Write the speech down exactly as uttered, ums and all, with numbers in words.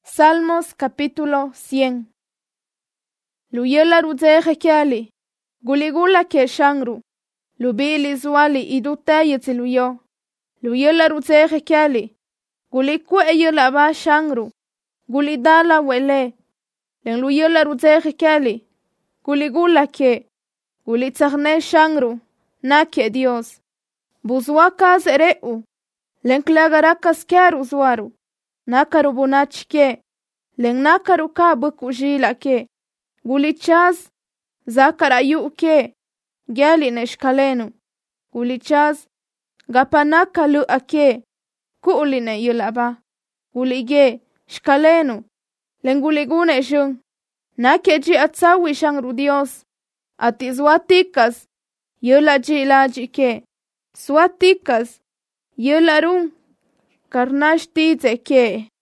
Salmos capítulo cien. Luyela rudzeje kiali, guligula ke shangru, lubili zwali idutaye tiluyo. Luyela rudzeje kiali, gulikwe yela ba shangru, gulidala wele. Len luyela rudzeje kiali, guligula ke, gulitzagne shangru, na ke Dios. Buzwakas ereu, len klagarakas kiaru zwaru. Nakaru bunach ke, len nakaru ka bukujila ke, gulichaz zakarayu ke, gyali neshkalenu, gulichaz gapanaka lu ake, kuuline yulaba, gulige shkalenu, len guligune shung, nakeji atsawi shangru Dios, ati zwatikas, yulaji ilaji ke, swatikas, yularun, karnash tize ke.